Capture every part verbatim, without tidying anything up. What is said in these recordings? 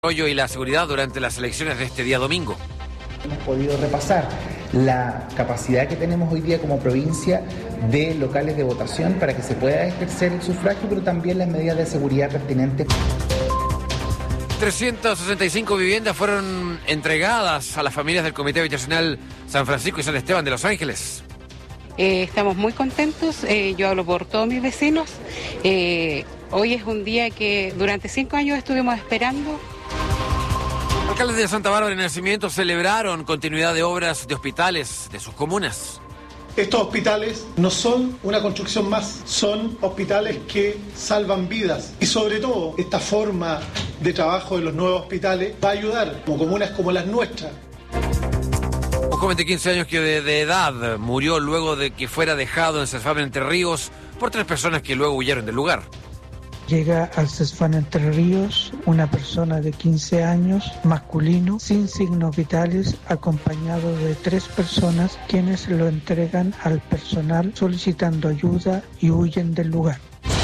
Y la seguridad durante las elecciones de este día domingo. Hemos podido repasar la capacidad que tenemos hoy día como provincia de locales de votación para que se pueda ejercer el sufragio, pero también las medidas de seguridad pertinentes. trescientas sesenta y cinco viviendas fueron entregadas a las familias del Comité Habitacional San Francisco y San Esteban de Los Ángeles. Eh, estamos muy contentos, eh, yo hablo por todos mis vecinos. Eh, hoy es un día que durante cinco años estuvimos esperando. Alcaldes de Santa Bárbara y Nacimiento celebraron continuidad de obras de hospitales de sus comunas. Estos hospitales no son una construcción más, son hospitales que salvan vidas. Y sobre todo, esta forma de trabajo de los nuevos hospitales va a ayudar, como comunas como las nuestras. Un joven de quince años que de, de edad murió luego de que fuera dejado en Cesfam Entre Ríos por tres personas que luego huyeron del lugar. Llega al Cesfam Entre Ríos una persona de quince años, masculino, sin signos vitales, acompañado de tres personas quienes lo entregan al personal solicitando ayuda y huyen del lugar.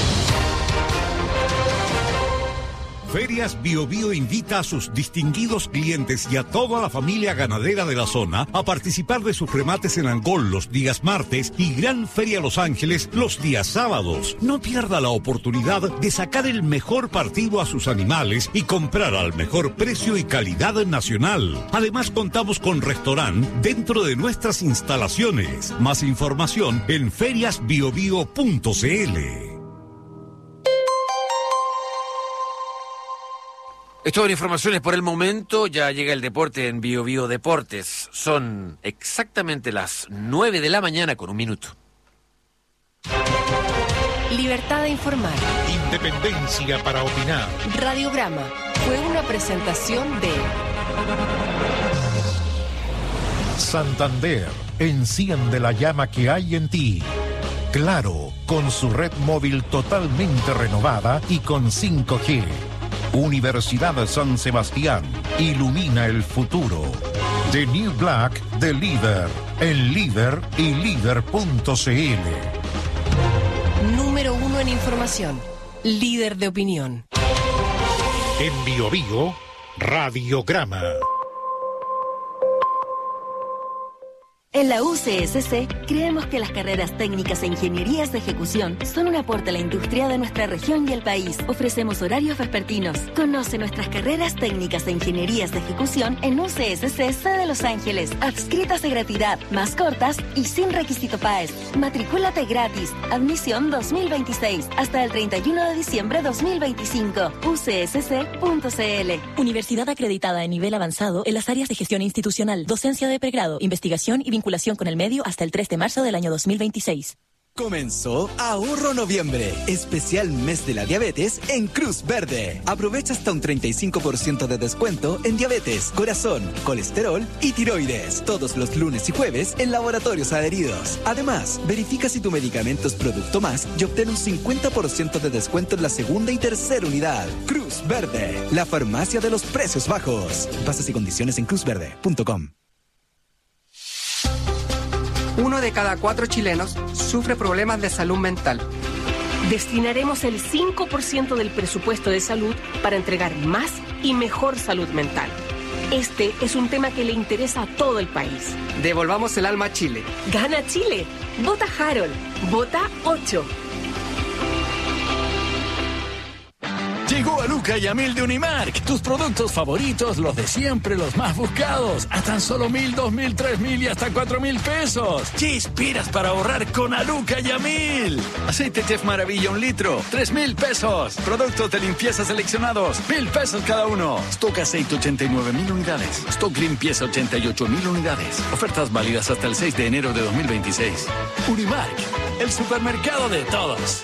Ferias Bio Bio invita a sus distinguidos clientes y a toda la familia ganadera de la zona a participar de sus remates en Angol los días martes y Gran Feria Los Ángeles los días sábados. No pierda la oportunidad de sacar el mejor partido a sus animales y comprar al mejor precio y calidad nacional. Además contamos con restaurante dentro de nuestras instalaciones. Más información en ferias bio bio punto c l. Esto son informaciones por el momento, ya llega el deporte en Bio Bio Deportes. Son exactamente las nueve de la mañana con un minuto. Libertad de informar. Independencia para opinar. Radiograma fue una presentación de Santander, enciende la llama que hay en ti. Claro, con su red móvil totalmente renovada y con cinco G. Universidad San Sebastián, ilumina el futuro. The New Black, de Líder, en Líder y Líder punto c l. Número uno en información, líder de opinión. En Bio Bio, Radiograma. En la U C S C, creemos que las carreras técnicas e ingenierías de ejecución son un aporte a la industria de nuestra región y el país. Ofrecemos horarios vespertinos. Conoce nuestras carreras técnicas e ingenierías de ejecución en U C S C C de Los Ángeles. Adscritas de gratuidad, más cortas y sin requisito P A E S. Matricúlate gratis. Admisión dos mil veintiséis hasta el treinta y uno de diciembre de dos mil veinticinco. u c s c punto c l. Universidad acreditada en nivel avanzado en las áreas de gestión institucional, docencia de pregrado, investigación y vinculación con el medio hasta el tres de marzo del año dos mil veintiséis. Comenzó Ahorro Noviembre, especial mes de la diabetes en Cruz Verde. Aprovecha hasta un treinta y cinco por ciento de descuento en diabetes, corazón, colesterol y tiroides. Todos los lunes y jueves en laboratorios adheridos. Además, verifica si tu medicamento es Producto Más y obtén un cincuenta por ciento de descuento en la segunda y tercera unidad. Cruz Verde, la farmacia de los precios bajos. Bases y condiciones en cruz verde punto com. Uno de cada cuatro chilenos sufre problemas de salud mental. Destinaremos el cinco por ciento del presupuesto de salud para entregar más y mejor salud mental. Este es un tema que le interesa a todo el país. Devolvamos el alma a Chile. Gana Chile. Vota Harold. Vota ocho. Llegó a Luca y a Mil de Unimark. Tus productos favoritos, los de siempre, los más buscados. A tan solo mil, dos mil, tres mil y hasta cuatro mil pesos. ¿Qué esperas para ahorrar con Aluca y a Mil? Aceite Chef Maravilla un litro, tres mil pesos. Productos de limpieza seleccionados, mil pesos cada uno. Stock aceite ochenta y nueve mil unidades. Stock limpieza ochenta y ocho mil unidades. Ofertas válidas hasta el seis de enero de dos mil veintiséis. Unimark, el supermercado de todos.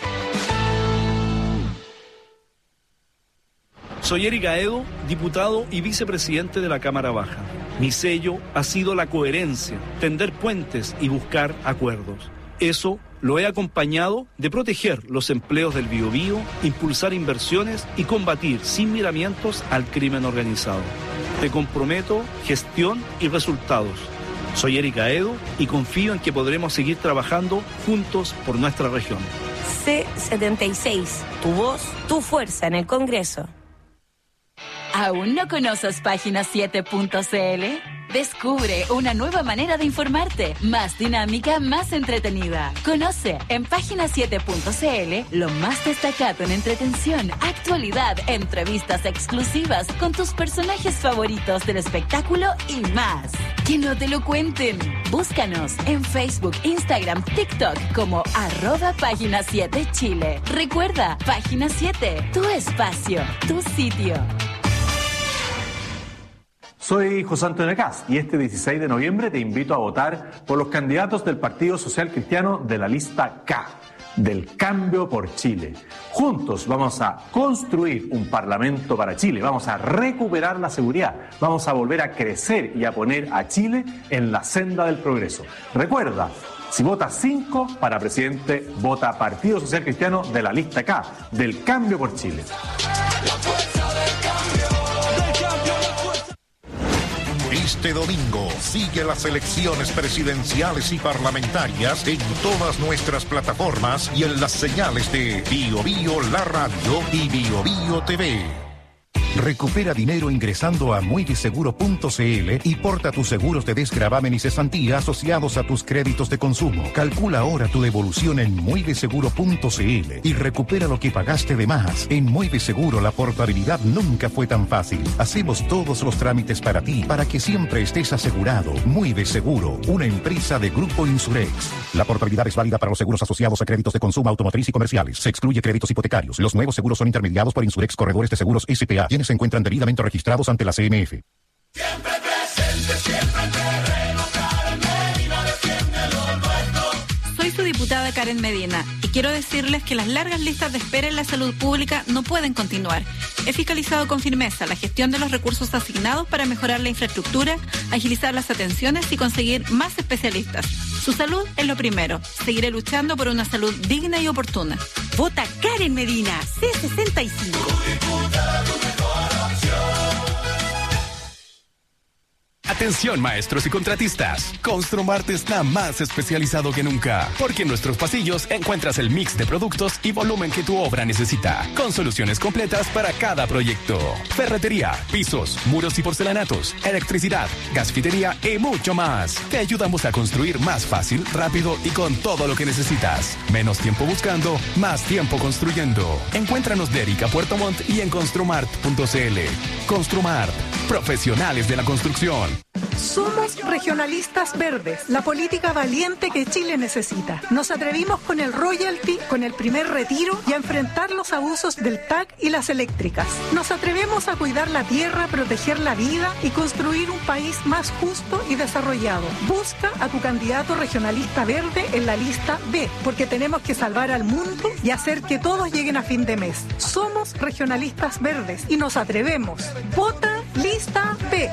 Soy Eric Aedo, diputado y vicepresidente de la Cámara Baja. Mi sello ha sido la coherencia, tender puentes y buscar acuerdos. Eso lo he acompañado de proteger los empleos del Biobío, impulsar inversiones y combatir sin miramientos al crimen organizado. Te comprometo gestión y resultados. Soy Eric Aedo y confío en que podremos seguir trabajando juntos por nuestra región. C setenta y seis, tu voz, tu fuerza en el Congreso. ¿Aún no conoces página siete punto c l? Descubre una nueva manera de informarte, más dinámica, más entretenida. Conoce en página siete punto c l lo más destacado en entretención, actualidad, entrevistas exclusivas con tus personajes favoritos del espectáculo y más. Que no te lo cuenten. Búscanos en Facebook, Instagram, TikTok como arroba página siete Chile. Recuerda, página siete, tu espacio, tu sitio. Soy José Antonio Caz y este dieciséis de noviembre te invito a votar por los candidatos del Partido Social Cristiano de la lista K, del Cambio por Chile. Juntos vamos a construir un Parlamento para Chile, vamos a recuperar la seguridad, vamos a volver a crecer y a poner a Chile en la senda del progreso. Recuerda, si votas cinco para presidente, vota Partido Social Cristiano de la lista K, del Cambio por Chile. Este domingo sigue las elecciones presidenciales y parlamentarias en todas nuestras plataformas y en las señales de Bio Bio La Radio y Bio Bio T V. Recupera dinero ingresando a mueviseguro punto c l y porta tus seguros de desgravamen y cesantía asociados a tus créditos de consumo. Calcula ahora tu devolución en mueviseguro punto c l y recupera lo que pagaste de más. En Mueviseguro la portabilidad nunca fue tan fácil. Hacemos todos los trámites para ti, para que siempre estés asegurado. Mueviseguro, una empresa de Grupo Insurex. La portabilidad es válida para los seguros asociados a créditos de consumo automotriz y comerciales. Se excluye créditos hipotecarios. Los nuevos seguros son intermediados por Insurex Corredores de Seguros S P A, quienes se encuentran debidamente registrados ante la C M F. Siempre presente, siempre en terreno, Karen Medina defiende lo nuestro. Soy su diputada Karen Medina y quiero decirles que las largas listas de espera en la salud pública no pueden continuar. He fiscalizado con firmeza la gestión de los recursos asignados para mejorar la infraestructura, agilizar las atenciones y conseguir más especialistas. Su salud es lo primero. Seguiré luchando por una salud digna y oportuna. Vota Karen Medina, C sesenta y cinco. Atención maestros y contratistas, Construmart está más especializado que nunca, porque en nuestros pasillos encuentras el mix de productos y volumen que tu obra necesita, con soluciones completas para cada proyecto. Ferretería, pisos, muros y porcelanatos, electricidad, gasfitería y mucho más. Te ayudamos a construir más fácil, rápido y con todo lo que necesitas. Menos tiempo buscando, más tiempo construyendo. Encuéntranos de Erika Puerto Montt y en construmart punto c l. Construmart, profesionales de la construcción. Somos regionalistas verdes, la política valiente que Chile necesita. Nos atrevimos con el royalty, con el primer retiro y a enfrentar los abusos del T A C y las eléctricas. Nos atrevemos a cuidar la tierra, proteger la vida y construir un país más justo y desarrollado. Busca a tu candidato regionalista verde en la lista B, porque tenemos que salvar al mundo y hacer que todos lleguen a fin de mes. Somos regionalistas verdes y nos atrevemos. Vota lista B.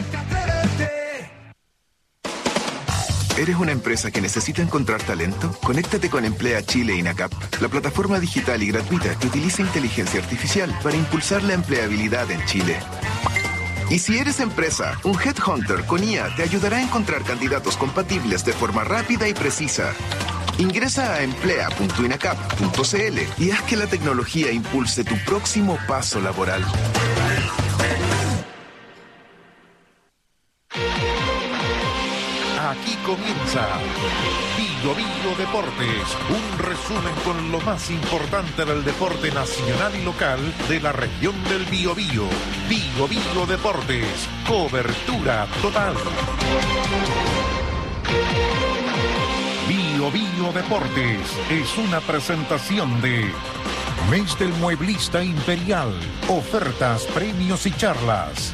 ¿Eres una empresa que necesita encontrar talento? Conéctate con Emplea Chile INACAP, la plataforma digital y gratuita que utiliza inteligencia artificial para impulsar la empleabilidad en Chile. Y si eres empresa, un Headhunter con I A te ayudará a encontrar candidatos compatibles de forma rápida y precisa. Ingresa a emplea punto inacap punto c l y haz que la tecnología impulse tu próximo paso laboral. Aquí comienza Bio Bio Deportes, un resumen con lo más importante del deporte nacional y local de la región del Biobío. Bio Bio Deportes, cobertura total. Bio Bio Deportes es una presentación de Mes del Mueblista Imperial, ofertas, premios y charlas.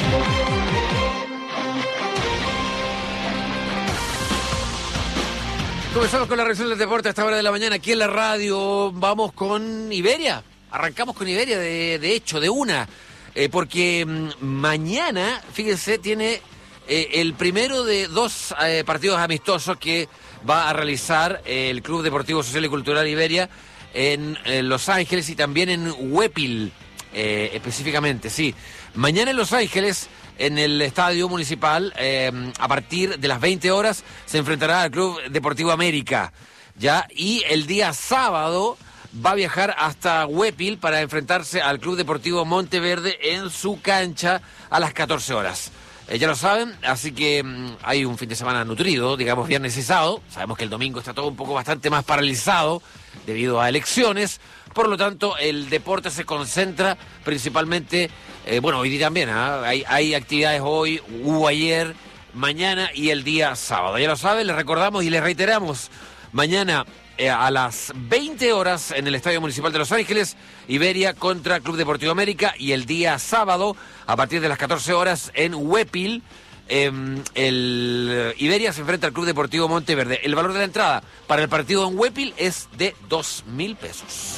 Comenzamos con la reacción del deporte a esta hora de la mañana aquí en la radio. Vamos con Iberia. Arrancamos con Iberia, de, de hecho, de una. Eh, porque mmm, mañana, fíjense, tiene eh, el primero de dos eh, partidos amistosos que va a realizar eh, el Club Deportivo Social y Cultural Iberia en, en Los Ángeles y también en Huépil, eh, específicamente, sí. Mañana en Los Ángeles, en el Estadio Municipal, eh, a partir de las veinte horas, se enfrentará al Club Deportivo América, ¿ya? Y el día sábado, va a viajar hasta Huépil para enfrentarse al Club Deportivo Monteverde en su cancha a las catorce horas. Eh, ya lo saben, así que mmm, hay un fin de semana nutrido, digamos viernes y sábado. Sabemos que el domingo está todo un poco bastante más paralizado debido a elecciones. Por lo tanto, el deporte se concentra principalmente, eh, bueno, hoy día también, ¿eh? hay, hay actividades hoy, hubo ayer, mañana y el día sábado. Ya lo saben, les recordamos y les reiteramos, mañana eh, a las veinte horas en el Estadio Municipal de Los Ángeles, Iberia contra Club Deportivo América, y el día sábado a partir de las catorce horas en Huépil, eh, el Iberia se enfrenta al Club Deportivo Monteverde. El valor de la entrada para el partido en Huépil es de dos mil pesos.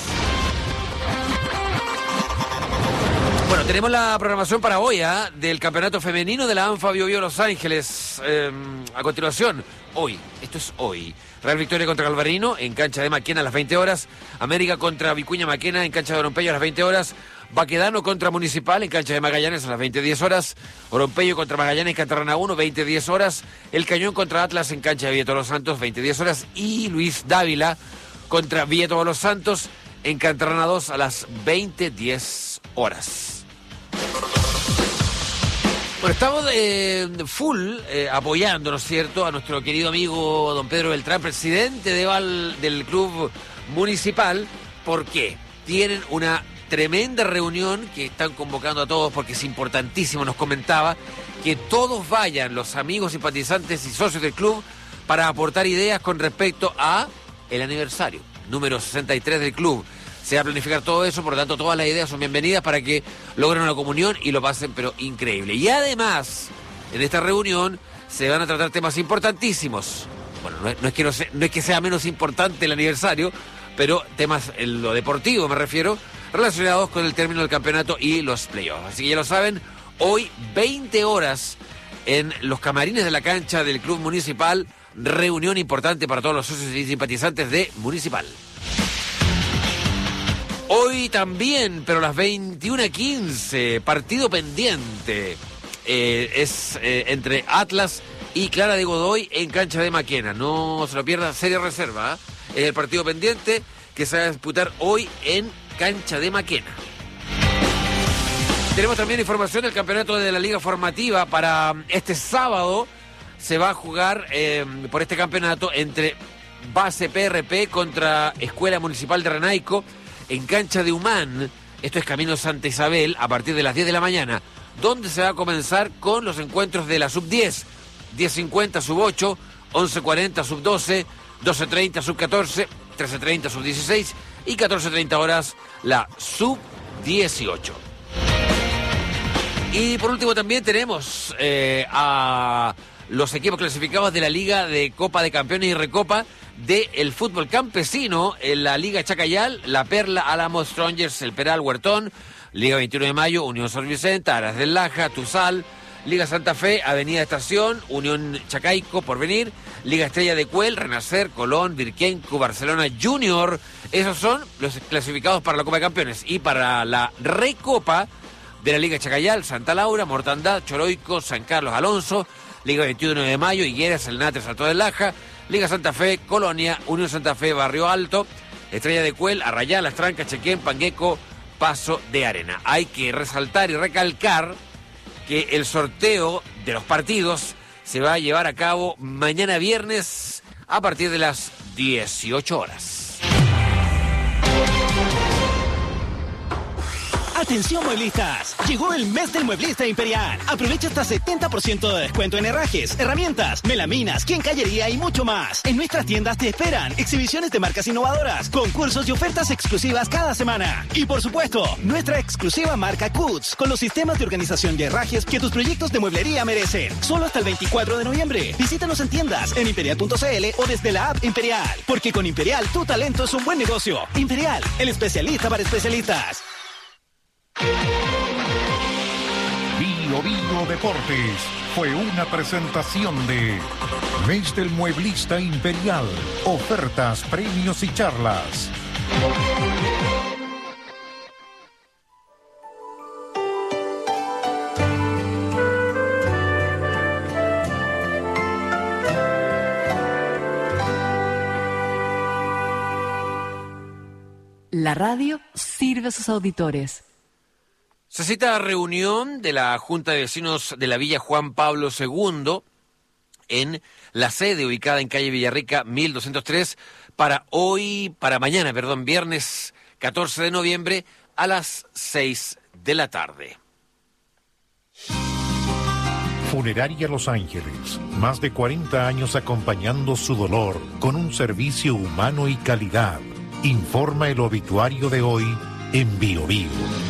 Bueno, tenemos la programación para hoy, ¿eh? del campeonato femenino de la ANFA Bio Bio Los Ángeles. Eh, a continuación, hoy, esto es hoy. Real Victoria contra Galvarino en cancha de Maquena a las veinte horas. América contra Vicuña Maquena en cancha de Oropello a las veinte horas. Baquedano contra Municipal en cancha de Magallanes a las veinte diez horas. Oropello contra Magallanes en Cantarrana uno, veinte diez horas. El Cañón contra Atlas en cancha de Villa Todos los Santos, veinte diez horas. Y Luis Dávila contra Villa Todos los Santos en Cantarrana dos a las veinte diez horas. Bueno, estamos eh, full eh, apoyando, ¿no es cierto?, a nuestro querido amigo don Pedro Beltrán, presidente de Val, del Club Municipal. ¿Por qué? Tienen una tremenda reunión que están convocando a todos porque es importantísimo, nos comentaba, que todos vayan, los amigos, simpatizantes y socios del club, para aportar ideas con respecto a el aniversario número sesenta y tres del club. Se va a planificar todo eso, por lo tanto todas las ideas son bienvenidas para que logren una comunión y lo pasen pero increíble. Y además, en esta reunión se van a tratar temas importantísimos. Bueno, no es, no es, que, no, sea, no es que sea menos importante el aniversario, pero temas en lo deportivo me refiero, relacionados con el término del campeonato y los playoffs. Así que ya lo saben, hoy veinte horas en los camarines de la cancha del Club Municipal, reunión importante para todos los socios y simpatizantes de Municipal. Hoy también, pero a las veintiuna quince, partido pendiente, eh, es eh, entre Atlas y Clara de Godoy en cancha de Maquena. No se lo pierda, serie reserva, ¿eh? Es el partido pendiente que se va a disputar hoy en cancha de Maquena. Tenemos también información del campeonato de la Liga Formativa para este sábado. Se va a jugar eh, por este campeonato entre Base P R P contra Escuela Municipal de Renaico en cancha de Humán. Esto es Camino Santa Isabel a partir de las diez de la mañana, donde se va a comenzar con los encuentros de la sub diez, diez cincuenta sub ocho, once cuarenta sub doce, doce treinta sub catorce, trece treinta sub dieciséis y catorce treinta horas la sub dieciocho. Y por último también tenemos eh, a los equipos clasificados de la Liga de Copa de Campeones y Recopa del fútbol campesino en la Liga Chacayal, La Perla, Álamo, Strongers, El Peral, Huertón, Liga veintiuno de Mayo, Unión San Vicente, Aras del Laja, Tuzal, Liga Santa Fe, Avenida Estación, Unión Chacaico, Porvenir, Liga Estrella de Cuel, Renacer, Colón, Virquenco, Barcelona Junior. Esos son los clasificados para la Copa de Campeones. Y para la Recopa de la Liga Chacayal, Santa Laura, Mortandad, Choroico, San Carlos, Alonso, Liga veintiuno de Mayo, Higueras, El Natre, Salto del Laja, Liga Santa Fe, Colonia, Unión Santa Fe, Barrio Alto, Estrella de Cuel, Arrayá, Las Trancas, Chequén, Pangueco, Paso de Arena. Hay que resaltar y recalcar que el sorteo de los partidos se va a llevar a cabo mañana viernes a partir de las dieciocho horas. Atención mueblistas, llegó el mes del mueblista imperial. Aprovecha hasta setenta por ciento de descuento en herrajes, herramientas, melaminas, quincallería y mucho más. En nuestras tiendas te esperan exhibiciones de marcas innovadoras, concursos y ofertas exclusivas cada semana. Y por supuesto, nuestra exclusiva marca Cuts, con los sistemas de organización y herrajes que tus proyectos de mueblería merecen. Solo hasta el veinticuatro de noviembre. Visítanos en tiendas, en imperial punto c l o desde la app Imperial. Porque con Imperial tu talento es un buen negocio. Imperial, el especialista para especialistas. Bio Bio Deportes fue una presentación de Mes del Mueblista Imperial. Ofertas, premios y charlas. La radio sirve a sus auditores. Se cita reunión de la Junta de Vecinos de la Villa Juan Pablo segundo en la sede ubicada en calle Villarrica mil doscientos tres para hoy, para mañana, perdón, viernes catorce de noviembre a las seis de la tarde. Funeraria Los Ángeles, más de cuarenta años acompañando su dolor con un servicio humano y calidad. Informa el obituario de hoy en Bio Bio.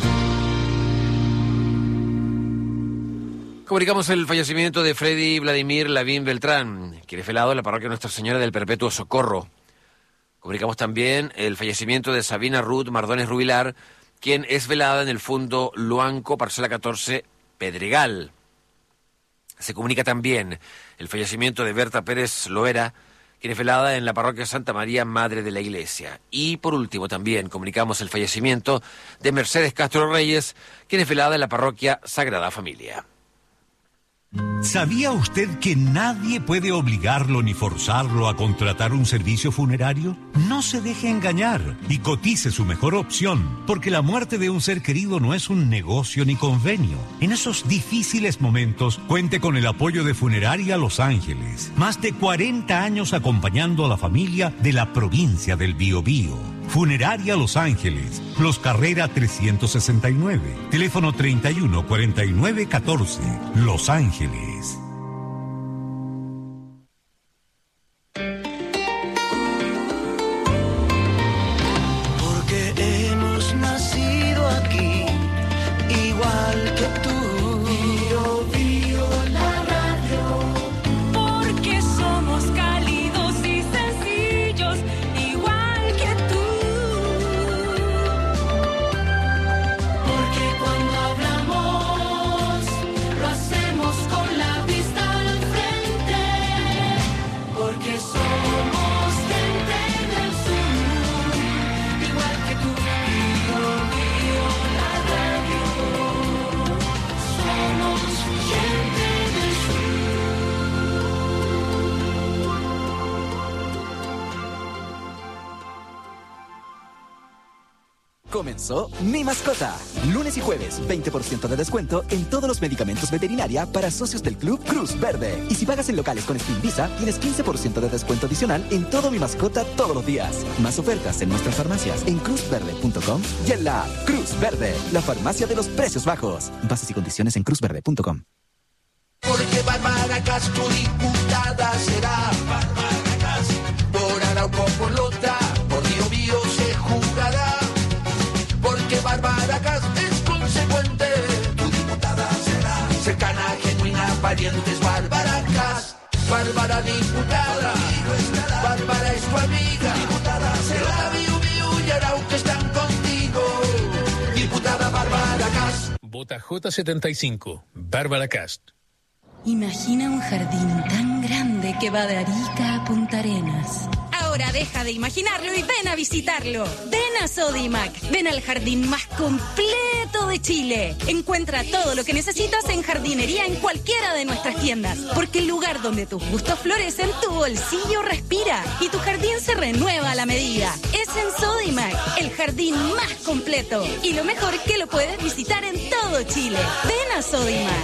Comunicamos el fallecimiento de Freddy Vladimir Lavín Beltrán, quien es velado en la parroquia Nuestra Señora del Perpetuo Socorro. Comunicamos también el fallecimiento de Sabina Ruth Mardones Rubilar, quien es velada en el Fundo Luanco, parcela catorce, Pedregal. Se comunica también el fallecimiento de Berta Pérez Loera, quien es velada en la parroquia Santa María, Madre de la Iglesia. Y por último también comunicamos el fallecimiento de Mercedes Castro Reyes, quien es velada en la parroquia Sagrada Familia. ¿Sabía usted que nadie puede obligarlo ni forzarlo a contratar un servicio funerario? No se deje engañar y cotice su mejor opción, porque la muerte de un ser querido no es un negocio ni convenio. En esos difíciles momentos, cuente con el apoyo de Funeraria Los Ángeles. Más de cuarenta años acompañando a la familia de la provincia del Biobío. Funeraria Los Ángeles, Los Carrera trescientos sesenta y nueve, teléfono treinta y uno cuarenta y nueve catorce, Los Ángeles. Porque hemos nacido aquí, igual que tú. Bio, bio, la radio. Porque somos cálidos y sencillos, igual que tú. Porque cuando hablamos, lo hacemos con la vista al frente. Porque somos gente del sur, igual que tú. Bio, bio, la radio. Somos gente del Comenzó Mi Mascota. Lunes y jueves, veinte por ciento de descuento en todos los medicamentos veterinaria para socios del Club Cruz Verde. Y si pagas en locales con Steam Visa, tienes quince por ciento de descuento adicional en todo Mi Mascota todos los días. Más ofertas en nuestras farmacias en cruz verde punto com y en la app Cruz Verde, la farmacia de los precios bajos. Bases y condiciones en cruz verde punto com. Porque Bárbara Castro diputada será. Bárbara Castro. Por Arauco, por Lota, por Bio Bio se jugará. Porque Bárbara Castro es consecuente. Tu diputada será. Cercana, genuina, parientes, Bárbara Castro. Bárbara diputada. Bárbara es tu amiga. Diputada será. Bio Bio y Arauco están contigo. Diputada Bárbara Castro. Vota J setenta y cinco. Bárbara Castro. Imagina un jardín tan grande que va de Arica a Punta Arenas. Ahora deja de imaginarlo y ven a visitarlo. Ven a Sodimac. Ven al jardín más completo de Chile. Encuentra todo lo que necesitas en jardinería en cualquiera de nuestras tiendas. Porque el lugar donde tus gustos florecen, tu bolsillo respira. Y tu jardín se renueva a la medida. Es en Sodimac, el jardín más completo. Y lo mejor que lo puedes visitar en todo Chile. Ven a Sodimac.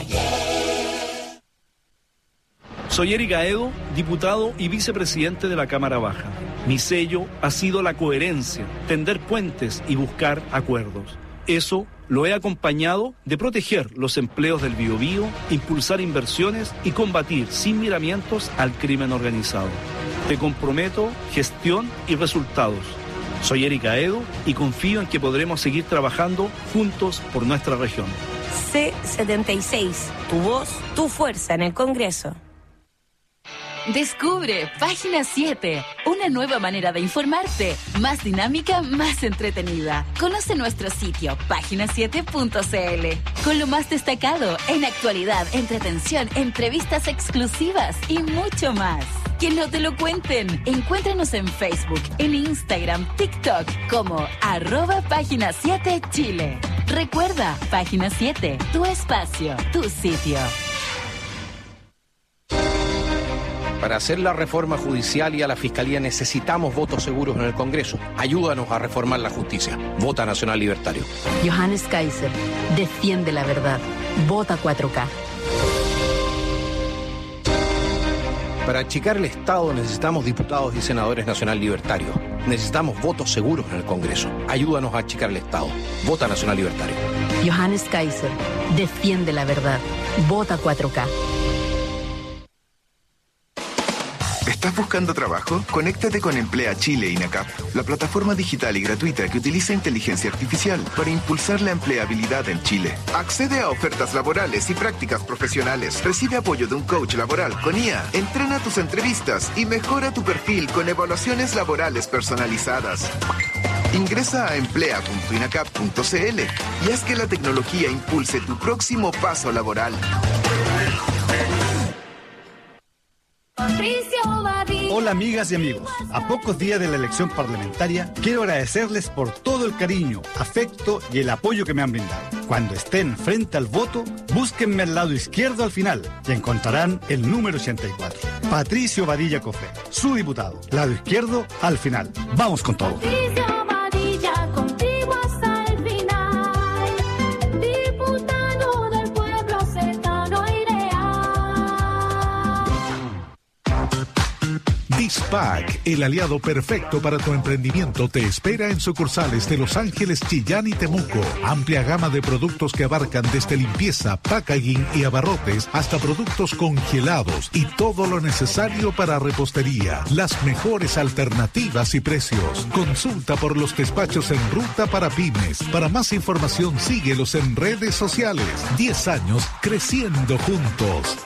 Soy Eric Aedo, diputado y vicepresidente de la Cámara Baja. Mi sello ha sido la coherencia, tender puentes y buscar acuerdos. Eso lo he acompañado de proteger los empleos del Biobío, impulsar inversiones y combatir sin miramientos al crimen organizado. Te comprometo gestión y resultados. Soy Eric Aedo y confío en que podremos seguir trabajando juntos por nuestra región. C setenta y seis, tu voz, tu fuerza en el Congreso. Descubre Página siete, una nueva manera de informarte, más dinámica, más entretenida. Conoce nuestro sitio, página siete punto c l, con lo más destacado en actualidad, entretención, entrevistas exclusivas y mucho más. Que no te lo cuenten. Encuéntranos en Facebook, en Instagram, TikTok, como arroba Página siete Chile. Recuerda, Página siete, tu espacio, tu sitio. Para hacer la reforma judicial y a la Fiscalía necesitamos votos seguros en el Congreso. Ayúdanos a reformar la justicia. Vota Nacional Libertario. Johannes Kaiser, defiende la verdad. Vota cuatro K. Para achicar el Estado necesitamos diputados y senadores Nacional Libertario. Necesitamos votos seguros en el Congreso. Ayúdanos a achicar el Estado. Vota Nacional Libertario. Johannes Kaiser, defiende la verdad. Vota cuatro K. ¿Estás buscando trabajo? Conéctate con Emplea Chile INACAP, la plataforma digital y gratuita que utiliza inteligencia artificial para impulsar la empleabilidad en Chile. Accede a ofertas laborales y prácticas profesionales. Recibe apoyo de un coach laboral con I A. Entrena tus entrevistas y mejora tu perfil con evaluaciones laborales personalizadas. Ingresa a emplea punto inacap punto cl y haz que la tecnología impulse tu próximo paso laboral. Hola amigas y amigos, a pocos días de la elección parlamentaria quiero agradecerles por todo el cariño, afecto y el apoyo que me han brindado. Cuando estén frente al voto, búsquenme al lado izquierdo al final y encontrarán el número ochenta y cuatro. Patricio Badilla Cofré, su diputado. Lado izquierdo al final. Vamos con todo. Dispac, el aliado perfecto para tu emprendimiento, te espera en sucursales de Los Ángeles, Chillán y Temuco. Amplia gama de productos que abarcan desde limpieza, packaging y abarrotes hasta productos congelados y todo lo necesario para repostería. Las mejores alternativas y precios. Consulta por los despachos en ruta para pymes. Para más información, síguelos en redes sociales. diez años creciendo juntos.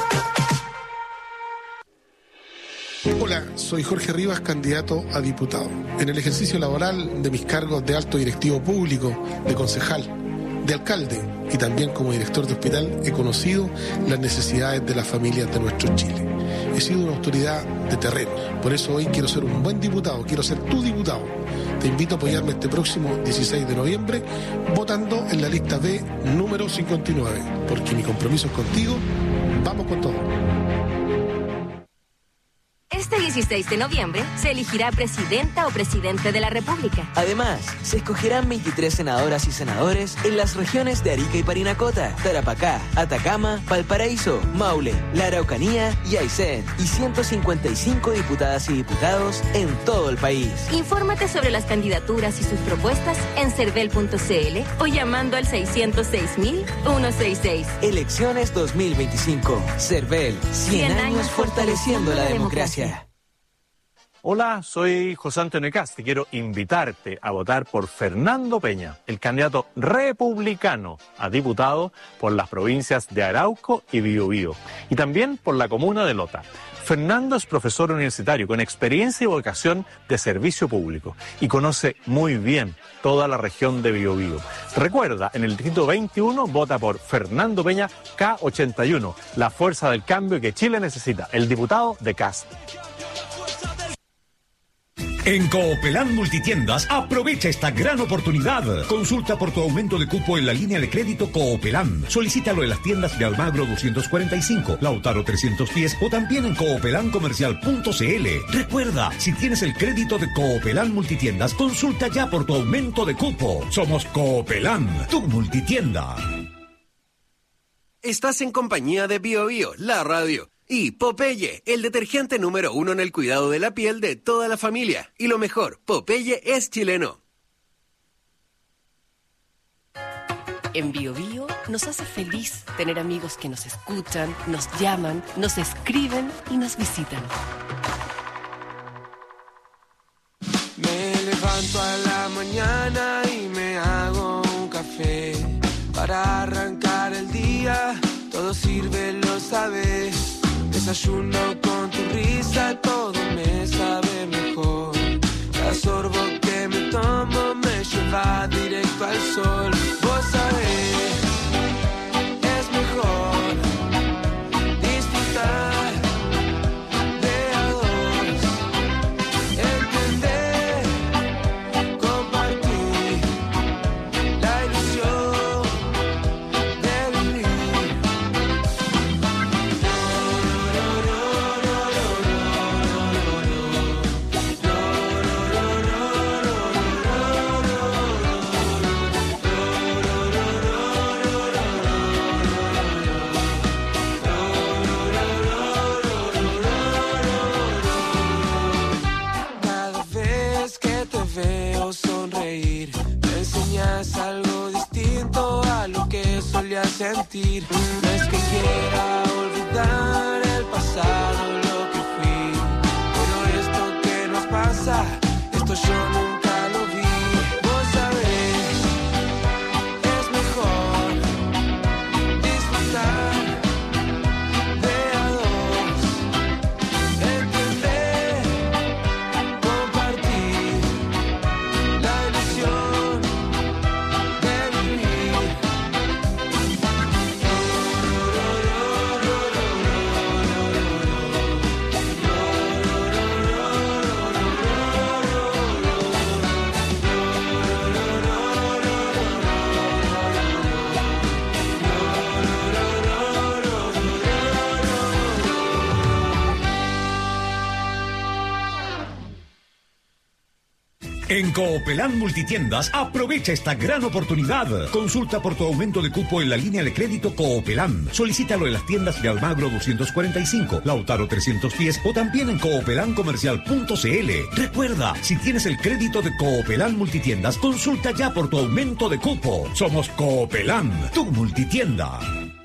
Hola, soy Jorge Rivas, candidato a diputado. En el ejercicio laboral de mis cargos de alto directivo público, de concejal, de alcalde y también como director de hospital, he conocido las necesidades de las familias de nuestro Chile. He sido una autoridad de terreno. Por eso hoy quiero ser un buen diputado, quiero ser tu diputado. Te invito a apoyarme este próximo dieciséis de noviembre votando en la lista B número cincuenta y nueve, porque mi compromiso es contigo. Vamos con todo. Este dieciséis de noviembre se elegirá presidenta o presidente de la República. Además, se escogerán veintitrés senadoras y senadores en las regiones de Arica y Parinacota, Tarapacá, Atacama, Valparaíso, Maule, la Araucanía y Aysén, y ciento cincuenta y cinco diputadas y diputados en todo el país. Infórmate sobre las candidaturas y sus propuestas en cervel punto cl o llamando al seiscientos seis mil ciento sesenta y seis. Elecciones dos mil veinticinco. Cervel, cien años fortaleciendo la democracia. Hola, soy José Antonio Cast y quiero invitarte a votar por Fernando Peña, el candidato republicano a diputado por las provincias de Arauco y Biobío, y también por la comuna de Lota. Fernando es profesor universitario con experiencia y vocación de servicio público y conoce muy bien toda la región de Biobío. Recuerda, en el distrito veintiuno vota por Fernando Peña K ochenta y uno, la fuerza del cambio que Chile necesita, el diputado de Cast. En Coopelán Multitiendas, aprovecha esta gran oportunidad. Consulta por tu aumento de cupo en la línea de crédito Coopelán. Solicítalo en las tiendas de Almagro doscientos cuarenta y cinco, Lautaro trescientos diez o también en coopelan comercial punto cl. Recuerda, si tienes el crédito de Coopelán Multitiendas, consulta ya por tu aumento de cupo. Somos Coopelán, tu multitienda. Estás en compañía de Biobío, la radio. Y Popeye, el detergente número uno en el cuidado de la piel de toda la familia. Y lo mejor, Popeye es chileno. En Biobío nos hace feliz tener amigos que nos escuchan, nos llaman, nos escriben y nos visitan. Me levanto a la mañana y me hago un café. Para arrancar el día, todo sirve, lo sabes. Desayuno con tu risa, todo me sabe mejor. Cada sorbo que me tomo me lleva directo al sol. Vos sabés, es mejor disfrutar de a dos, entender, compartir la ilusión de vivir. sentir. No es que quiera olvidar el pasado, lo que fui, pero esto que nos pasa, esto yo nunca lo vi. Vos sabés, es mejor disfrutar de a dos, entender, compartir la ilusión de vivir. En Coopelán Multitiendas, aprovecha esta gran oportunidad. Consulta por tu aumento de cupo en la línea de crédito Coopelán. Solicítalo en las tiendas de Almagro doscientos cuarenta y cinco, Lautaro trescientos diez o también en coopelan comercial punto c l. Recuerda, si tienes el crédito de Coopelán Multitiendas, consulta ya por tu aumento de cupo. Somos Coopelán, tu multitienda.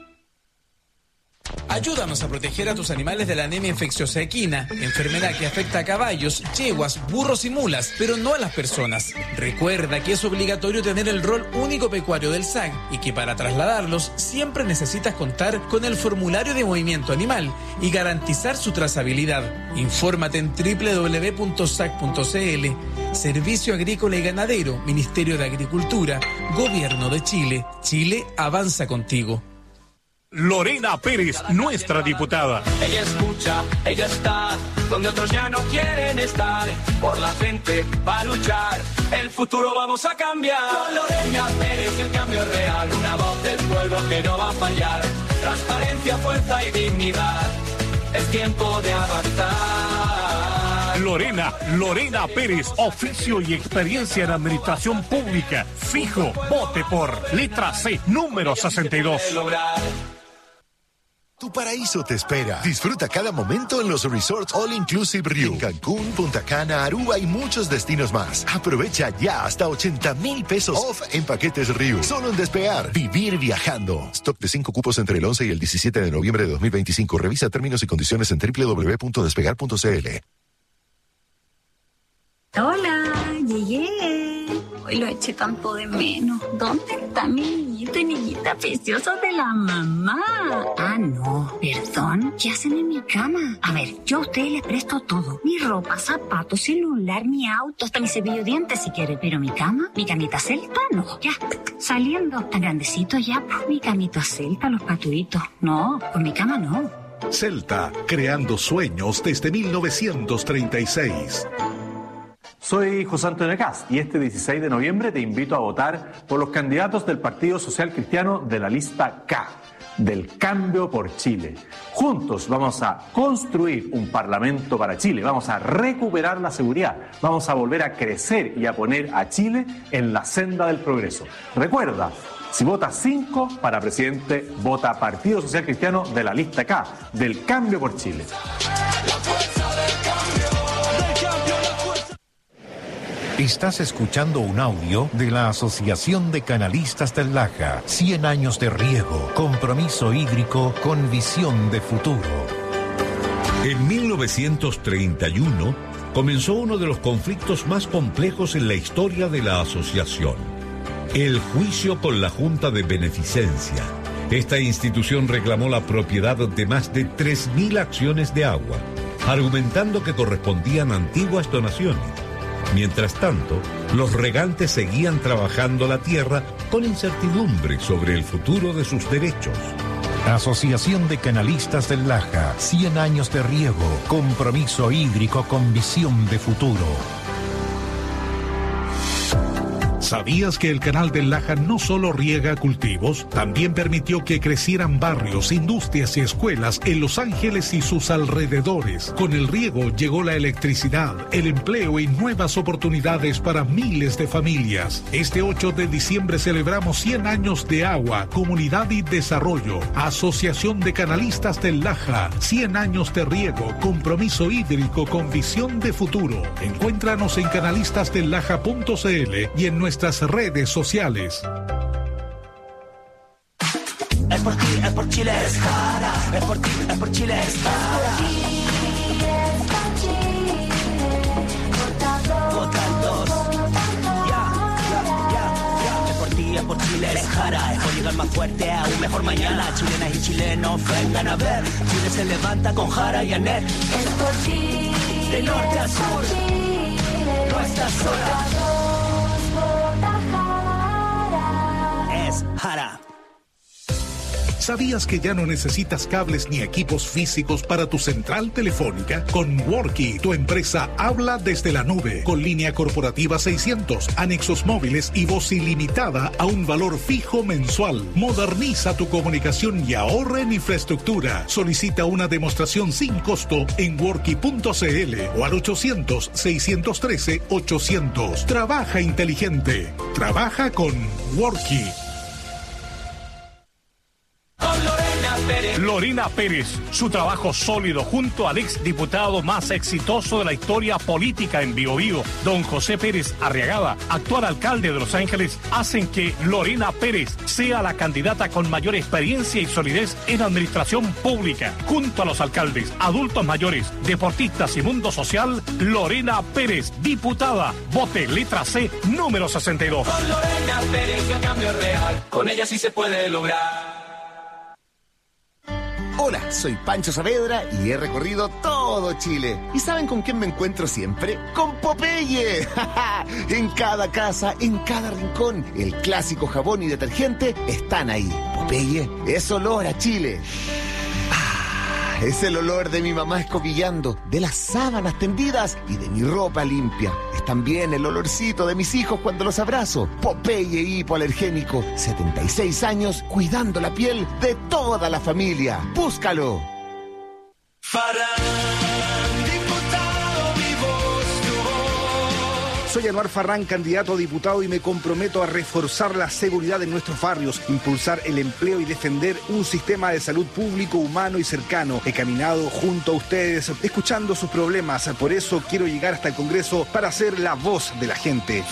Ayúdanos a proteger a tus animales de la anemia infecciosa equina, enfermedad que afecta a caballos, yeguas, burros y mulas, pero no a las personas. Recuerda que es obligatorio tener el rol único pecuario del S A C y que para trasladarlos siempre necesitas contar con el formulario de movimiento animal y garantizar su trazabilidad. Infórmate en doble u doble u doble u punto s a c punto c l. Servicio Agrícola y Ganadero, Ministerio de Agricultura, Gobierno de Chile. Chile avanza contigo. Lorena Pérez, nuestra diputada. Ella escucha, ella está donde otros ya no quieren estar. Por la gente va a luchar, el futuro vamos a cambiar. Con Lorena Pérez el cambio es real, una voz del pueblo que no va a fallar. Transparencia, fuerza y dignidad, es tiempo de avanzar. Lorena, Lorena Pérez, oficio y experiencia en administración pública. Fijo, vote por letra C, número sesenta y dos. Tu paraíso te espera. Disfruta cada momento en los resorts All Inclusive Riu. En Cancún, Punta Cana, Aruba y muchos destinos más. Aprovecha ya hasta ochenta mil pesos off en paquetes Riu. Solo en Despegar. Vivir viajando. Stock de cinco cupos entre el once y el diecisiete de noviembre de dos mil veinticinco. Revisa términos y condiciones en doble u doble u doble u punto despegar punto c l. Hola, llegué. Hoy lo eché tanto de menos. ¿Dónde está mi niñito y niñita preciosa de la mamá? Ah, no, perdón. ¿Qué hacen en mi cama? A ver, yo a ustedes les presto todo. Mi ropa, zapatos, celular, mi auto, hasta mi cepillo de dientes si quieren. Pero mi cama, mi camita celta, no. Ya, saliendo. Tan grandecito ya, pues mi camita celta, los patuitos. No, con mi cama no. Celta, creando sueños desde mil novecientos treinta y seis. Soy José Antonio Cast y este dieciséis de noviembre te invito a votar por los candidatos del Partido Social Cristiano de la lista K, del Cambio por Chile. Juntos vamos a construir un parlamento para Chile, vamos a recuperar la seguridad, vamos a volver a crecer y a poner a Chile en la senda del progreso. Recuerda, si votas cinco para presidente, vota Partido Social Cristiano de la lista K, del Cambio por Chile. Estás escuchando un audio de la Asociación de Canalistas del Laja. cien años de riego, compromiso hídrico con visión de futuro. En mil novecientos treinta y uno comenzó uno de los conflictos más complejos en la historia de la asociación. El juicio con la Junta de Beneficencia. Esta institución reclamó la propiedad de más de tres mil acciones de agua, argumentando que correspondían a antiguas donaciones. Mientras tanto, los regantes seguían trabajando la tierra con incertidumbre sobre el futuro de sus derechos. Asociación de Canalistas del Laja, cien años de riego, compromiso hídrico con visión de futuro. ¿Sabías que el Canal del Laja no solo riega cultivos, también permitió que crecieran barrios, industrias y escuelas en Los Ángeles y sus alrededores? Con el riego llegó la electricidad, el empleo y nuevas oportunidades para miles de familias. Este ocho de diciembre celebramos cien años de agua, comunidad y desarrollo. Asociación de Canalistas del Laja, cien años de riego, compromiso hídrico con visión de futuro. Encuéntranos en canalistas del laja punto c l y en nuestra redes sociales. por ti, es por Chile, es Jara. Es por ti, es por Chile, es Jara. Vota el dos. Es por Chile, es Jara, es por llegar más fuerte a un mejor mañana. Chilenas y chilenos, vengan a ver. Chile se levanta con Jara y Anet. Es por ti, de norte a sur, no estás sola. Es Jara. ¿Sabías que ya no necesitas cables ni equipos físicos para tu central telefónica? Con Worky, tu empresa habla desde la nube, con línea corporativa seiscientos, anexos móviles y voz ilimitada a un valor fijo mensual. Moderniza tu comunicación y ahorra en infraestructura. Solicita una demostración sin costo en worky punto c l o al ochocientos, seiscientos trece, ochocientos. Trabaja inteligente. Trabaja con Worky. Lorena Pérez, su trabajo sólido junto al ex diputado más exitoso de la historia política en Biobío, don José Pérez Arriagada, actual alcalde de Los Ángeles, hacen que Lorena Pérez sea la candidata con mayor experiencia y solidez en administración pública. Junto a los alcaldes, adultos mayores, deportistas y mundo social, Lorena Pérez, diputada, vote letra C, número sesenta y dos. Con Lorena Pérez el cambio real, con ella sí se puede lograr. Hola, soy Pancho Saavedra y he recorrido todo Chile. ¿Y saben con quién me encuentro siempre? ¡Con Popeye! En cada casa, en cada rincón, el clásico jabón y detergente están ahí. Popeye es olor a Chile. Ah, es el olor de mi mamá escobillando, de las sábanas tendidas y de mi ropa limpia. Es también el olorcito de mis hijos cuando los abrazo. Popeye hipoalergénico, setenta y seis años cuidando la piel de toda la familia. ¡Búscalo! Soy Anuar Farrán, candidato a diputado, y me comprometo a reforzar la seguridad en nuestros barrios, impulsar el empleo y defender un sistema de salud público, humano y cercano. He caminado junto a ustedes, escuchando sus problemas. Por eso quiero llegar hasta el Congreso para ser la voz de la gente.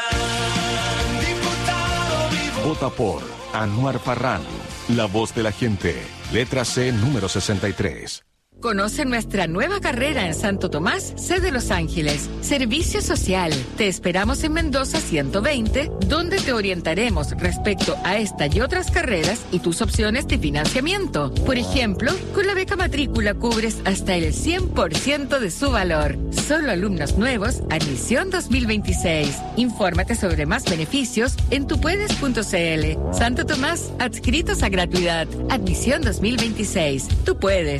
Vota por Anuar Farrán, la voz de la gente. Letra C, número sesenta y tres. Conoce nuestra nueva carrera en Santo Tomás, sede Los Ángeles. Servicio Social. Te esperamos en Mendoza ciento veinte, donde te orientaremos respecto a esta y otras carreras y tus opciones de financiamiento. Por ejemplo, con la beca matrícula cubres hasta el cien por ciento de su valor. Solo alumnos nuevos, admisión dos mil veintiséis. Infórmate sobre más beneficios en tupuedes punto c l. Santo Tomás, adscritos a gratuidad. Admisión dos mil veintiséis. Tú puedes.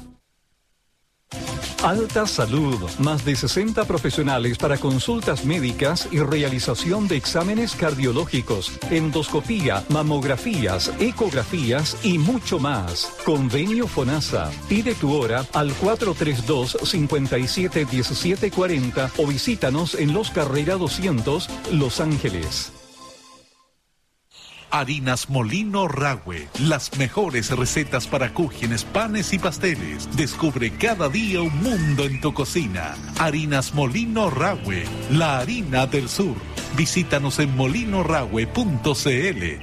Alta Salud, más de sesenta profesionales para consultas médicas y realización de exámenes cardiológicos, endoscopía, mamografías, ecografías y mucho más. Convenio FONASA. Pide tu hora al cuatro tres dos, cinco siete, uno siete cuatro cero o visítanos en Los Carrera doscientos, Los Ángeles. Harinas Molino Rahue, las mejores recetas para cúgenes, panes y pasteles. Descubre cada día un mundo en tu cocina. Harinas Molino Rahue, la harina del sur. Visítanos en molino rahue punto c l.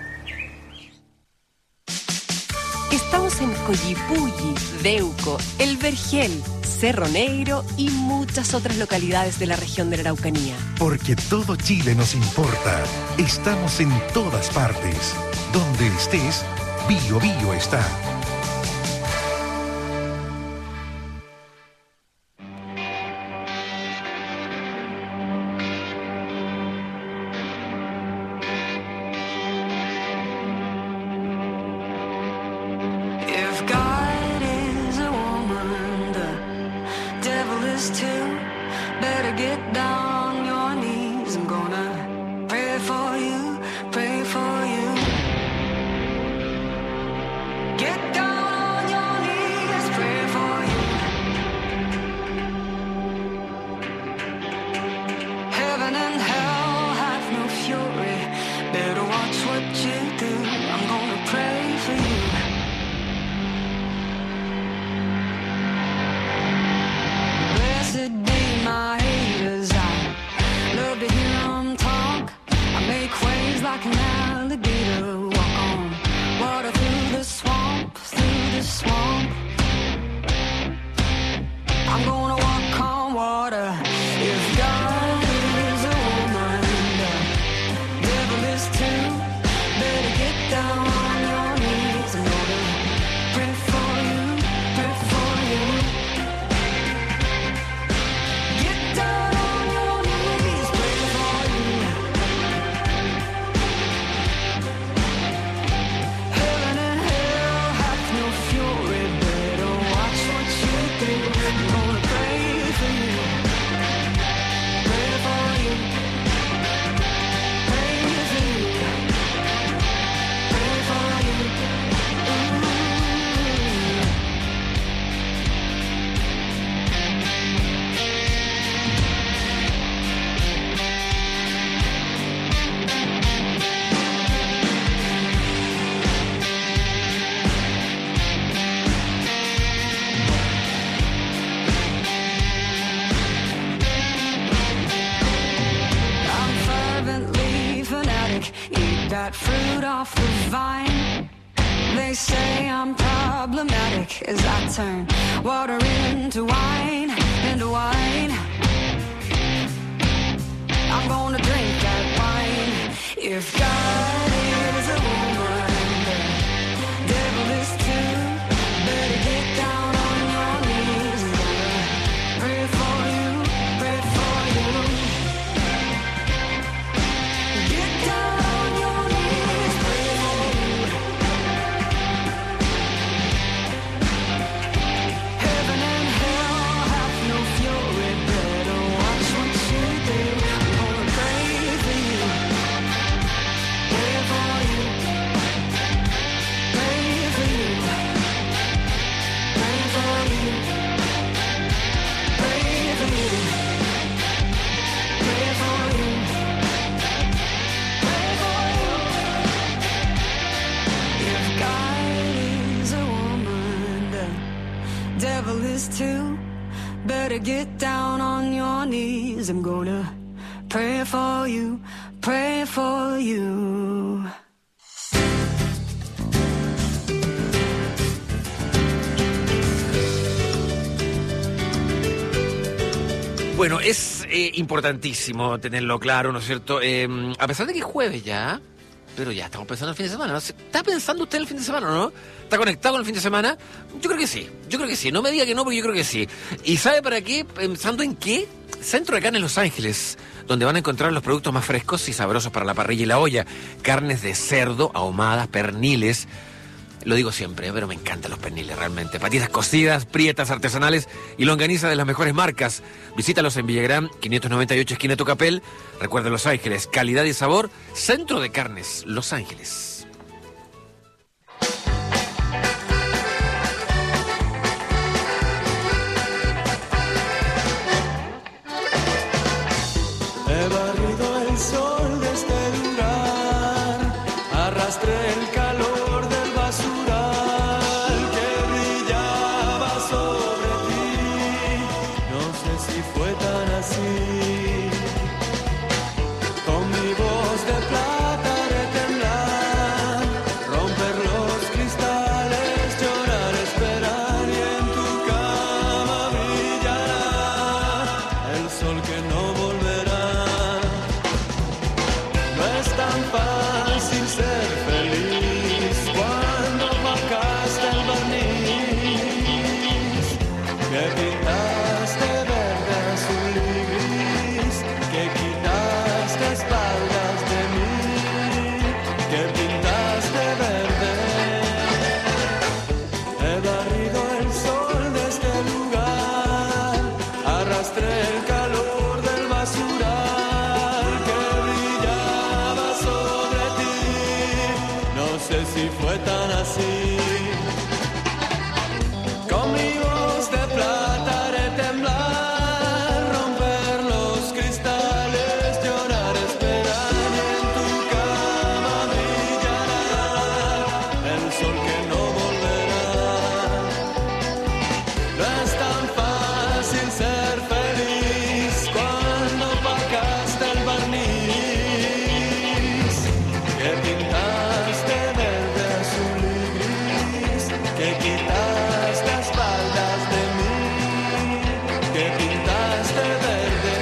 Estamos en Collipulli, Deuco, El Vergel, Cerro Negro y muchas otras localidades de la región de la Araucanía. Porque todo Chile nos importa. Estamos en todas partes. Donde estés, Bio Bio está. Blessed be my haters. through. I'm gonna pray for you, pray for you, pray for you, pray for you. Ooh. Eat that fruit off the vine. They say I'm problematic as I turn water into wine, into wine. I'm gonna drink that wine. If God is a woman, the devil is too. Better get down on your knees and pray for you, pray for you. Get down on your knees, pray for you. Heaven and hell have no fury, better watch what you do. I'm gonna pray for you, pray for you, pray for you, pray for you, pray for you, pray for you. If God is a woman, the devil is too. Better get down on your knees. I'm gonna pray for you, pray for you. Bueno, es eh, importantísimo tenerlo claro, ¿no es cierto? Eh, a pesar de que es jueves ya, pero ya estamos pensando en el fin de semana, ¿no? ¿Está pensando usted en el fin de semana o no? ¿Está conectado con el fin de semana? Yo creo que sí, yo creo que sí. No me diga que no, porque yo creo que sí. ¿Y sabe para qué? ¿Pensando en qué? Centro de Carnes Los Ángeles, donde van a encontrar los productos más frescos y sabrosos para la parrilla y la olla. Carnes de cerdo, ahumadas, perniles. Lo digo siempre, pero me encantan los perniles realmente. Patitas cocidas, prietas, artesanales y longaniza de las mejores marcas. Visítalos en Villagrán, quinientos noventa y ocho, esquina Tucapel. Recuerda Los Ángeles, calidad y sabor. Centro de Carnes Los Ángeles. He barrido el sol de este lugar, arrastré el calor del basural que brillaba sobre ti. No sé si fue tan así. Con mi voz de plata haré temblar, romper los cristales, llorar, esperar y en tu cama brillará el sol que no volverá. No es tan fácil ser feliz cuando marcaste el barniz que pintaste verde, azul y gris, que quitaste espaldas de mí, que pintaste verde. He barrido el sol de este lugar, arrastré el calor del basural que brillaba sobre ti. No sé si fue tan así. Con mi voz de plata haré temblar, romper los cristales, llorar, esperar y en tu cama brillará el sol que no volverá. No es tan fácil ser feliz cuando marcaste el barniz que pintaste verde, azul y gris, que quitaste espaldas de mí, que pintaste verde.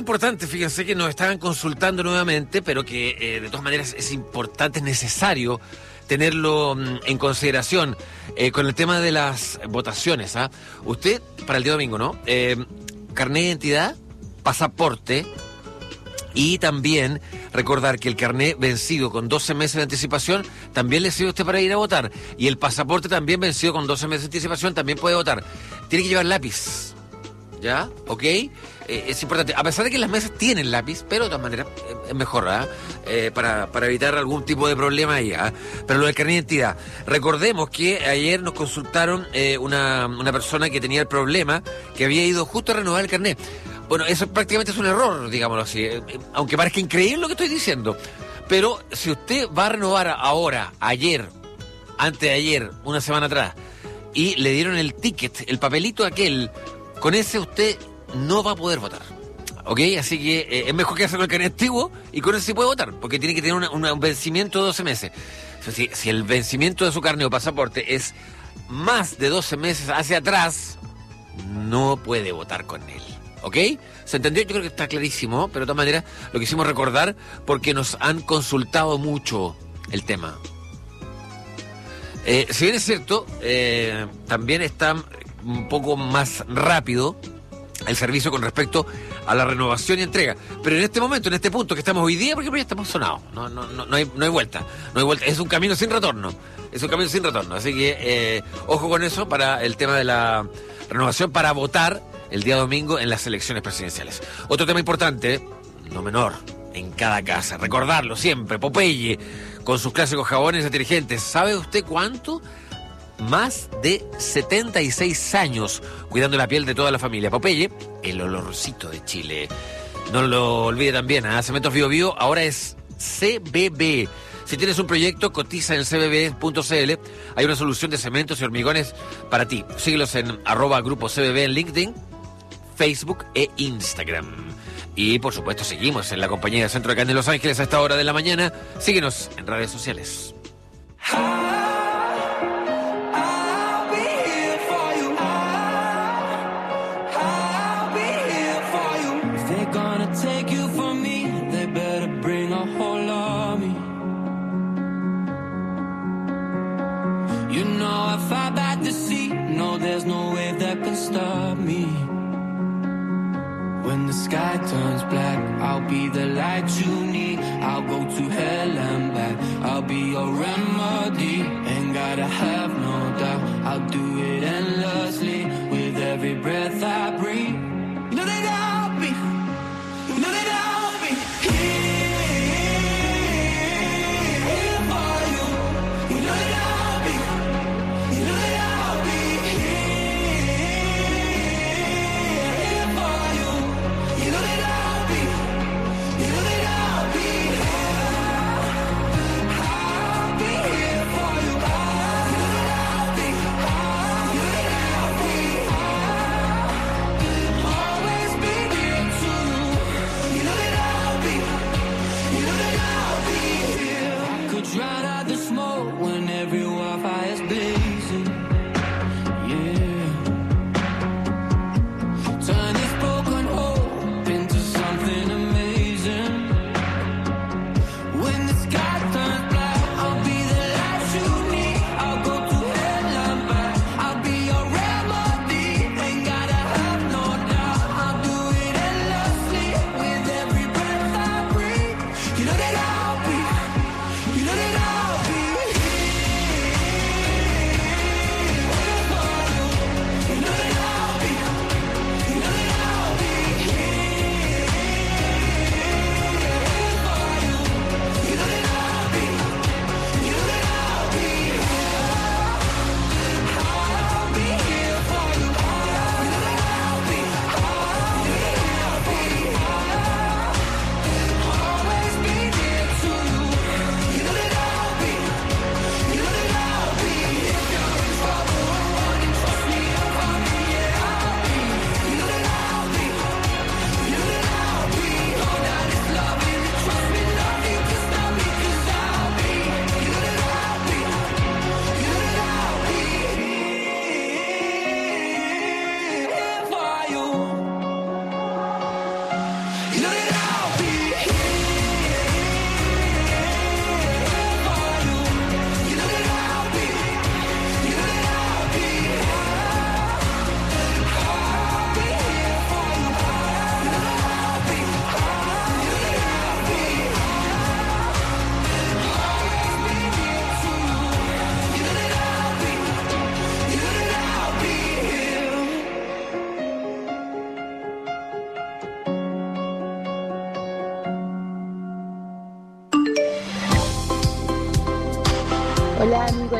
importante, fíjense que nos estaban consultando nuevamente, pero que eh, de todas maneras es importante, es necesario tenerlo mm, en consideración eh, con el tema de las votaciones. ¿ah? Usted, para el día domingo, ¿no? Eh, carnet de identidad, pasaporte y también recordar que el carnet vencido con doce meses de anticipación también le sirve a usted para ir a votar. Y el pasaporte también vencido con doce meses de anticipación también puede votar. Tiene que llevar lápiz. ¿Ya? ¿Ok? Eh, es importante. A pesar de que las mesas tienen lápiz, pero de todas maneras eh, es mejor, ¿eh? Eh, para, para evitar algún tipo de problema ahí. ¿eh? Pero lo del carnet de identidad. Recordemos que ayer nos consultaron eh, una, una persona que tenía el problema, que había ido justo a renovar el carnet. Bueno, eso prácticamente es un error, digámoslo así. Eh, aunque parezca increíble lo que estoy diciendo. Pero si usted va a renovar ahora, ayer, antes de ayer, una semana atrás, y le dieron el ticket, el papelito aquel, con ese usted no va a poder votar, ¿ok? Así que eh, es mejor que hacerlo el carnet antiguo y con ese sí puede votar, porque tiene que tener una, una, un vencimiento de doce meses. O sea, si, si el vencimiento de su carnet o pasaporte es más de doce meses hacia atrás, no puede votar con él, ¿ok? ¿Se entendió? Yo creo que está clarísimo, pero de todas maneras lo quisimos recordar porque nos han consultado mucho el tema. Eh, si bien es cierto, eh, también está un poco más rápido el servicio con respecto a la renovación y entrega. Pero en este momento, en este punto que estamos hoy día, por ejemplo, ya estamos sonados. No, no, no, no, hay, no hay vuelta. No hay vuelta. Es un camino sin retorno. Es un camino sin retorno. Así que, eh, ojo con eso para el tema de la renovación para votar el día domingo en las elecciones presidenciales. Otro tema importante, no menor, en cada casa. Recordarlo siempre. Popeye, con sus clásicos jabones detergentes. ¿Sabe usted cuánto? Más de setenta y seis años cuidando la piel de toda la familia. Popeye, el olorcito de Chile. No lo olvide también, ¿eh? Cementos Bio Bio ahora es C B B. Si tienes un proyecto, cotiza en c b b punto c l. Hay una solución de cementos y hormigones para ti. Síguelos en arroba grupo C B B en LinkedIn, Facebook e Instagram. Y por supuesto seguimos en la compañía de Centro de Acá en Los Ángeles a esta hora de la mañana. Síguenos en redes sociales. There's no wave that can stop me. When the sky turns black, I'll be the light you need. I'll go to hell and back. I'll be your remedy. Ain't gotta have no doubt. I'll do it endlessly with every breath I breathe. You know that I'll be, you know that I'll be here, here for you. You know that I'll be, you know that I'll be.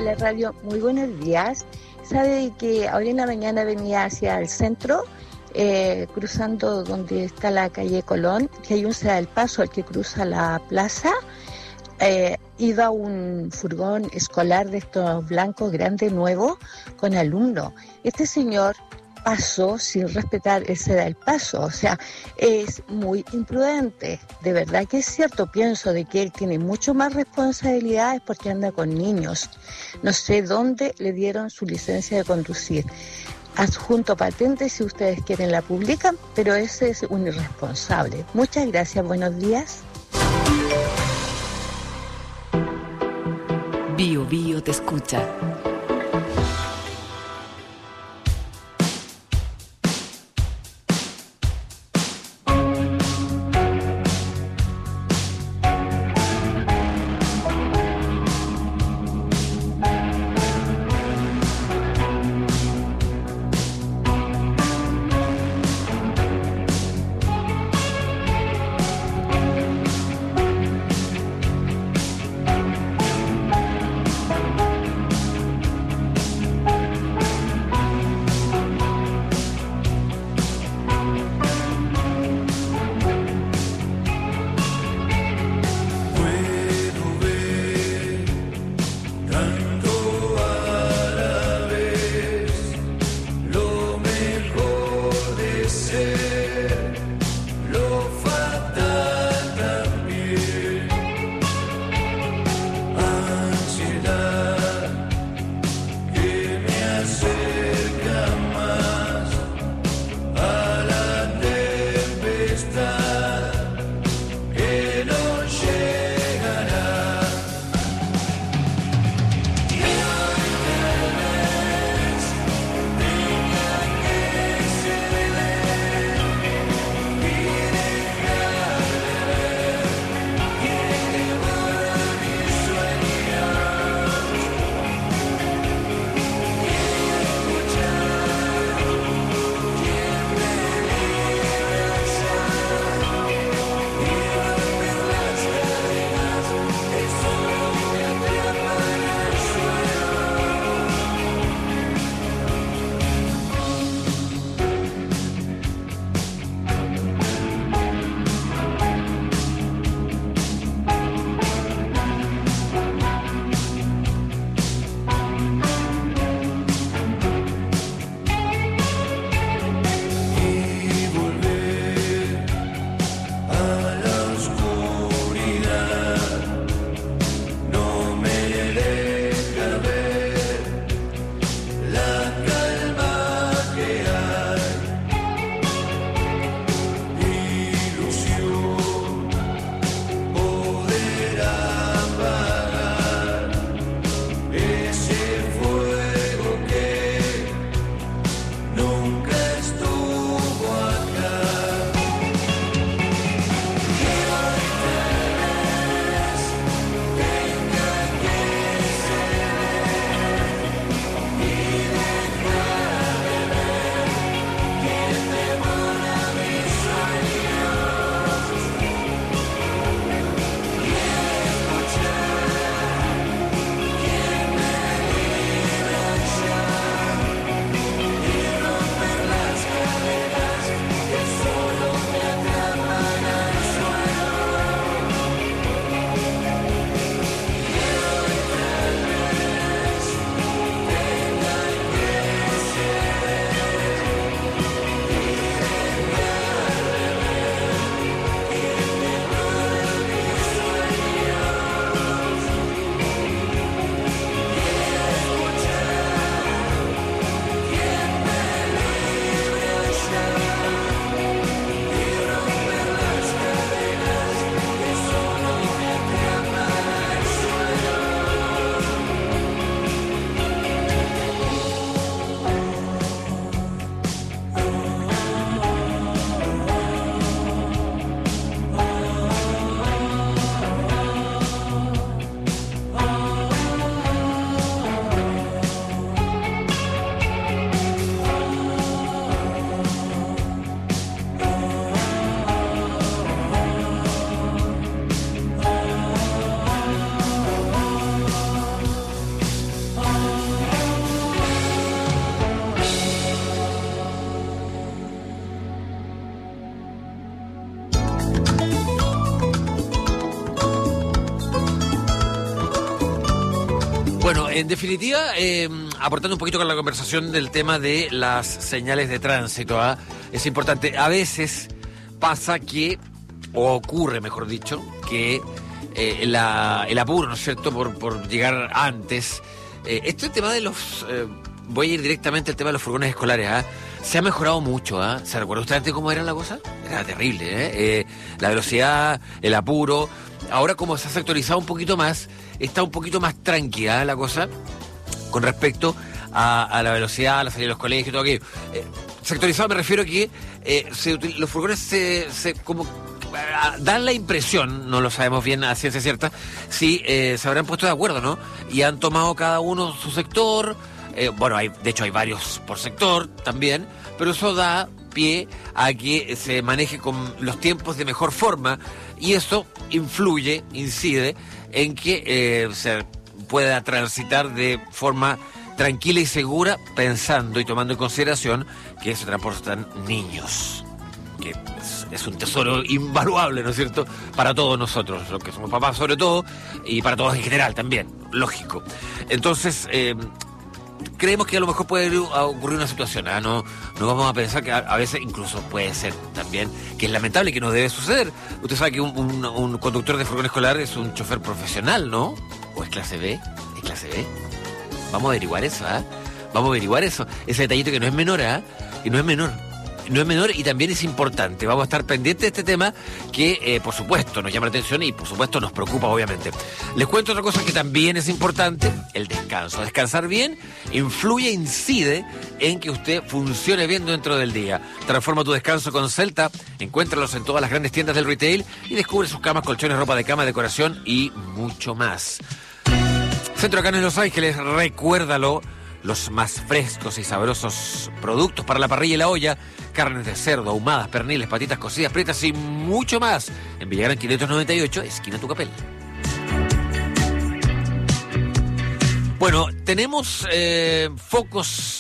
la radio, muy buenos días. Sabe que ahora en la mañana venía hacia el centro, eh, cruzando donde está la calle Colón, que hay un ceda del paso al que cruza la plaza. Eh, iba un furgón escolar de estos blancos grandes, nuevos, con alumnos. Este señor pasó sin respetar el ceda del paso, o sea, es muy imprudente. De verdad que es cierto, pienso de que él tiene mucho más responsabilidades porque anda con niños. No sé dónde le dieron su licencia de conducir. Adjunto patente, si ustedes quieren la publican, pero ese es un irresponsable. Muchas gracias, buenos días. Bio Bio te escucha. Bueno, en definitiva, eh, aportando un poquito con la conversación del tema de las señales de tránsito, ¿eh? Es importante. A veces pasa que, o ocurre, mejor dicho, que eh, la, el apuro, ¿no es cierto?, por, por llegar antes. Eh, este tema de los... Eh, voy a ir directamente al tema de los furgones escolares, ¿eh? Se ha mejorado mucho, ¿eh? ¿Se recuerda usted antes cómo era la cosa? Era terrible, ¿eh? Eh, la velocidad, el apuro. Ahora, como se ha sectorizado un poquito más, está un poquito más tranquila, ¿eh?, la cosa con respecto a, a la velocidad, a la salida de los colegios y todo aquello. Eh, sectorizado me refiero a que eh, se, los furgones se, se como dan la impresión, no lo sabemos bien a ciencia cierta, si eh, se habrán puesto de acuerdo, ¿no? Y han tomado cada uno su sector. Eh, bueno, hay, de hecho hay varios por sector también, pero eso da pie a que se maneje con los tiempos de mejor forma y eso influye, incide en que eh, se pueda transitar de forma tranquila y segura, pensando y tomando en consideración que se transportan niños, que es, es un tesoro invaluable, ¿no es cierto?, para todos nosotros, los que somos papás sobre todo, y para todos en general también, lógico. Entonces, eh, creemos que a lo mejor puede ocurrir una situación, ¿eh? no, no vamos a pensar que a, a veces incluso puede ser también que es lamentable, que no debe suceder. Usted sabe que un, un, un conductor de furgón escolar es un chofer profesional, ¿no? ¿O es clase B? ¿Es clase B? Vamos a averiguar eso, ¿eh? Vamos a averiguar eso. Ese detallito que no es menor, ¿eh? Que no es menor. No es menor y también es importante. Vamos a estar pendientes de este tema que, eh, por supuesto, nos llama la atención y, por supuesto, nos preocupa, obviamente. Les cuento otra cosa que también es importante, el descanso. Descansar bien influye, incide en que usted funcione bien dentro del día. Transforma tu descanso con Celta. Encuéntralos en todas las grandes tiendas del retail y descubre sus camas, colchones, ropa de cama, decoración y mucho más. Centro Carnes Los Ángeles, recuérdalo. Los más frescos y sabrosos productos para la parrilla y la olla, carnes de cerdo, ahumadas, perniles, patitas cocidas, pretas y mucho más. En Villagrán quinientos noventa y ocho, esquina Tucapel. Bueno, tenemos eh, focos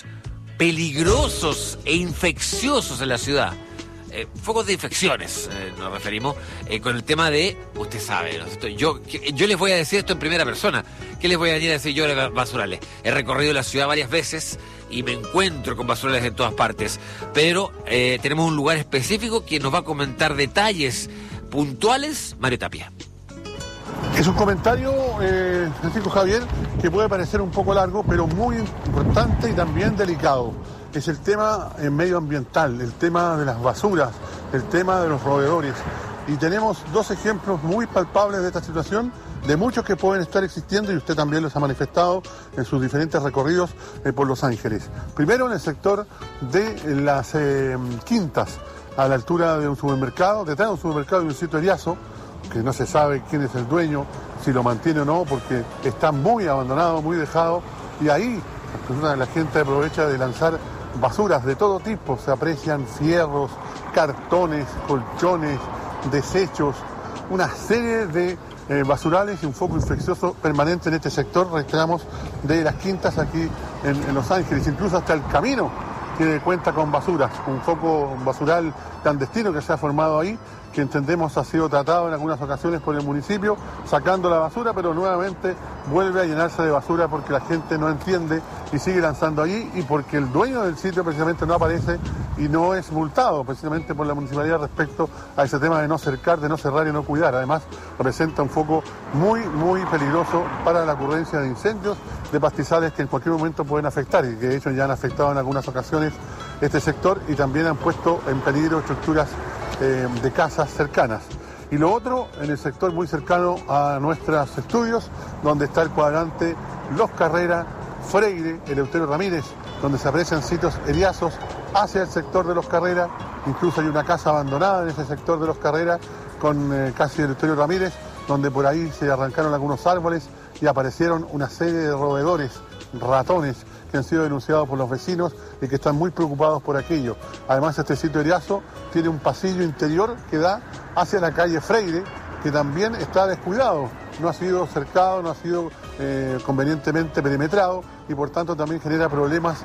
peligrosos e infecciosos en la ciudad. Eh, focos de infecciones, eh, nos referimos, eh, con el tema de, usted sabe, ¿no? yo, yo les voy a decir esto en primera persona. ¿Qué les voy a venir a decir yo de basurales? He recorrido la ciudad varias veces y me encuentro con basurales en todas partes, pero eh, tenemos un lugar específico que nos va a comentar detalles puntuales, Mario Tapia. Es un comentario, eh, Francisco Javier, que puede parecer un poco largo, pero muy importante y también delicado. Es el tema eh, medioambiental, el tema de las basuras, el tema de los roedores. Y tenemos dos ejemplos muy palpables de esta situación, de muchos que pueden estar existiendo y usted también los ha manifestado en sus diferentes recorridos eh, por Los Ángeles. Primero en el sector de las eh, quintas, a la altura de un supermercado, detrás de un supermercado y un sitio Eriazo, que no se sabe quién es el dueño, si lo mantiene o no, porque está muy abandonado, muy dejado, y ahí la gente aprovecha de lanzar basuras de todo tipo, se aprecian fierros, cartones, colchones, desechos, una serie de eh, basurales y un foco infeccioso permanente en este sector, reiteramos, de las quintas aquí en, en Los Ángeles, incluso hasta el camino que cuenta con basuras, un foco basural clandestino que se ha formado ahí, que entendemos ha sido tratado en algunas ocasiones por el municipio, sacando la basura, pero nuevamente vuelve a llenarse de basura porque la gente no entiende y sigue lanzando allí, y porque el dueño del sitio precisamente no aparece y no es multado precisamente por la municipalidad respecto a ese tema de no cercar, de no cerrar y no cuidar. Además, representa un foco muy, muy peligroso para la ocurrencia de incendios, de pastizales que en cualquier momento pueden afectar, y que de hecho ya han afectado en algunas ocasiones este sector, y también han puesto en peligro estructuras eh, de casas cercanas. Y lo otro, en el sector muy cercano a nuestros estudios, donde está el cuadrante Los Carrera, Freire, Eleuterio Ramírez, donde se aprecian sitios eriazos hacia el sector de Los Carrera. Incluso hay una casa abandonada en ese sector de Los Carrera con eh, casi Eleuterio Ramírez, donde por ahí se arrancaron algunos árboles y aparecieron una serie de roedores, ratones, que han sido denunciados por los vecinos y que están muy preocupados por aquello. Además, este sitio eriazo tiene un pasillo interior que da hacia la calle Freire, que también está descuidado, no ha sido cercado, no ha sido eh, convenientemente perimetrado, y por tanto también genera problemas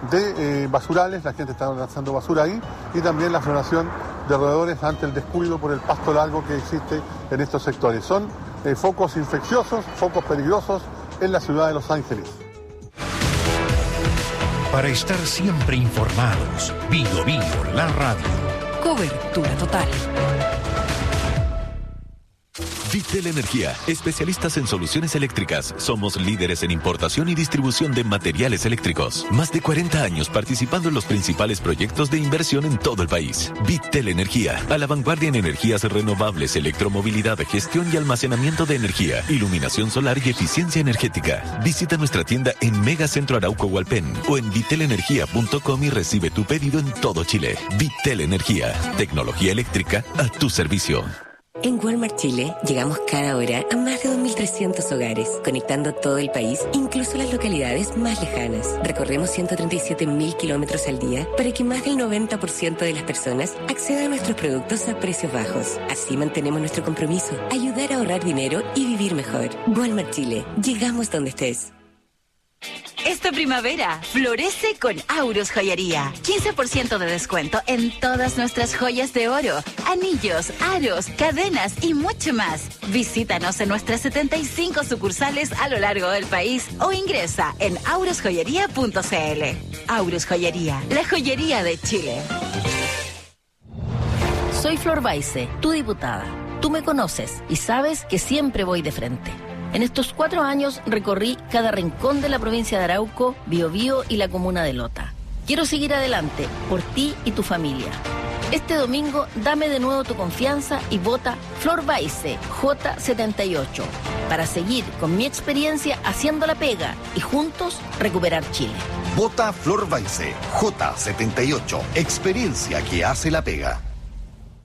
de eh, basurales. La gente está lanzando basura ahí, y también la floración de roedores ante el descuido por el pasto largo que existe en estos sectores. Son eh, focos infecciosos, focos peligrosos en la ciudad de Los Ángeles. Para estar siempre informados, Bio Bio, la radio. Cobertura total. Vitel Energía, especialistas en soluciones eléctricas. Somos líderes en importación y distribución de materiales eléctricos. Más de cuarenta años participando en los principales proyectos de inversión en todo el país. Vitel Energía, a la vanguardia en energías renovables, electromovilidad, gestión y almacenamiento de energía, iluminación solar y eficiencia energética. Visita nuestra tienda en Megacentro Arauco Hualpén o en vitel energía punto com y recibe tu pedido en todo Chile. Vitel Energía, tecnología eléctrica a tu servicio. En Walmart Chile llegamos cada hora a más de dos mil trescientos hogares, conectando todo el país, incluso las localidades más lejanas. Recorremos ciento treinta y siete mil kilómetros al día para que más del noventa por ciento de las personas accedan a nuestros productos a precios bajos. Así mantenemos nuestro compromiso, ayudar a ahorrar dinero y vivir mejor. Walmart Chile, llegamos donde estés. Esta primavera, florece con Aurus Joyería. quince por ciento de descuento en todas nuestras joyas de oro, anillos, aros, cadenas y mucho más. Visítanos en nuestras setenta y cinco sucursales a lo largo del país o ingresa en aurus joyería punto c l. Aurus Joyería, la joyería de Chile. Soy Flor Baise, tu diputada. Tú me conoces y sabes que siempre voy de frente. En estos cuatro años recorrí cada rincón de la provincia de Arauco, Biobío y la comuna de Lota. Quiero seguir adelante por ti y tu familia. Este domingo dame de nuevo tu confianza y vota Flor Baise J setenta y ocho para seguir con mi experiencia haciendo la pega y juntos recuperar Chile. Vota Flor Baise J setenta y ocho, experiencia que hace la pega.